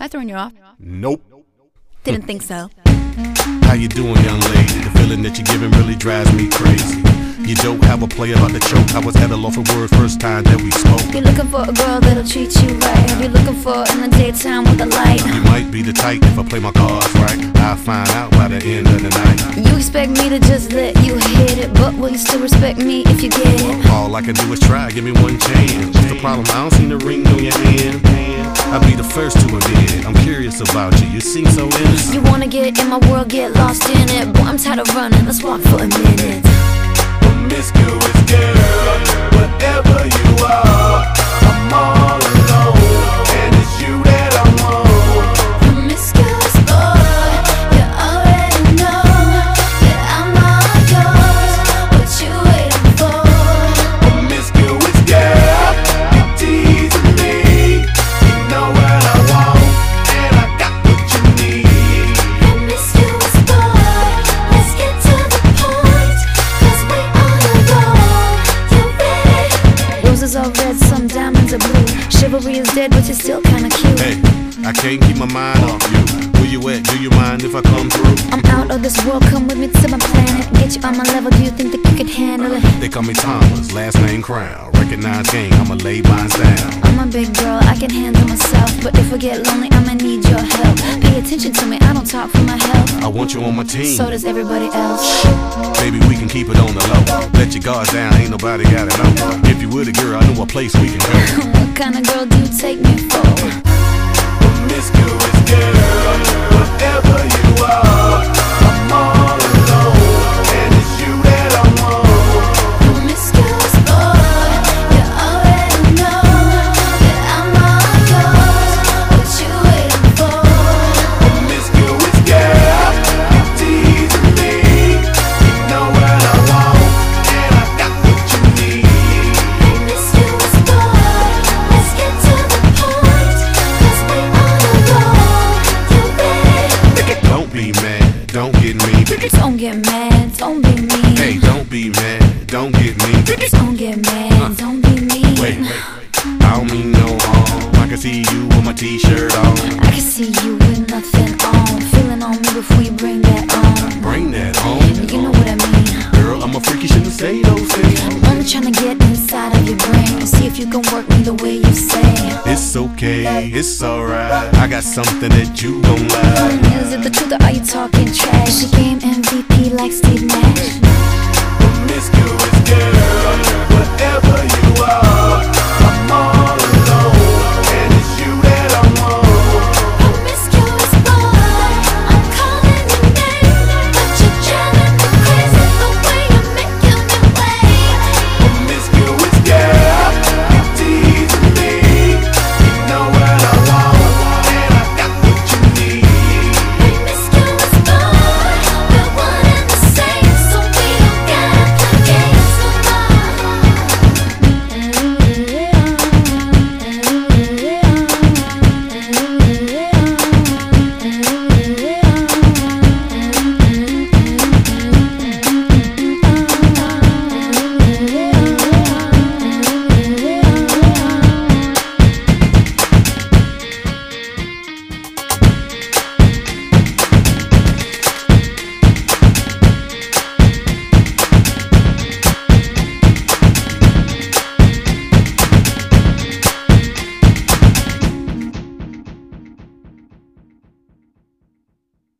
I throwing you off? Nope. Didn't think so. How you doing, young lady? The feeling that you're giving really drives me crazy. You don't have a play about the choke. I was at a loss for words first time that we spoke. You're looking for a girl that'll treat you right. You're looking for in the daytime with a light. You might be the type if I play my cards right. I'll find out by the end of the night. You expect me to just let you hit it, but will you still respect me if you get it? All I can do is try, give me one chance. What's the problem? I don't see the ring on your hand. I'll be the first to admit I'm curious about you, you seem so innocent. You wanna get in my world, get lost in it. Boy, I'm tired of running, let's walk for a minute. Promiscuous girl, whatever you are, I'm all alone, and it's you that I want. Promiscuous boy, you already know that I'm all yours. What you waiting for? Promiscuous girl, you teasing me. You know what I want, and I got what you need. Promiscuous boy, let's get to the point, 'cause we on the road. You ready? Roses are red, some diamonds are blue. Chivalry is dead, but you're still kinda cute. Hey, I can't keep my mind off you. Where you at? Do you mind if I come through? I'm out of this world, come with me to my planet. Get you on my level, do you think that you could handle it? They call me Thomas, last name Crown. Recognize gang, I'ma lay mines down. I'm a big girl, I can handle myself. But if I get lonely, I'ma need your help. Pay attention to me, I don't talk for my health. I want you on my team. So does everybody else. Baby, we can keep it on the low. Let your guards down, ain't nobody gotta know. If you were the girl, I know a place we can go. What kind of girl do you take me for? Promiscuous girl, whatever you are, I'm all alone, and it's you that I want. Promiscuous boy, you already know that I'm all yours. What you waiting for? Promiscuous girl, you teasing me. You know what I want, and I got what you need. Promiscuous boy, let's get to the point, 'cause we on the road. You ready? Don't be mad, don't get me. Don't get mad, don't be mean. Hey, don't be mad, don't get me. Don't get mad, don't be mean. Wait, I don't mean no harm. I can see you with my t-shirt on. I can see you with nothing on. Feeling on me before you bring that on. Bring that on. You know what I mean. Girl, I'm a freak, you shouldn't say those things. I'm only trying to get inside of your brain and see if you can work me the way you say. It's okay, it's alright. I got something that you gon' like. Is it the truth or are you talking trash? Is your game MVP like Steve Nash? Promiscuous girl, whatever you are,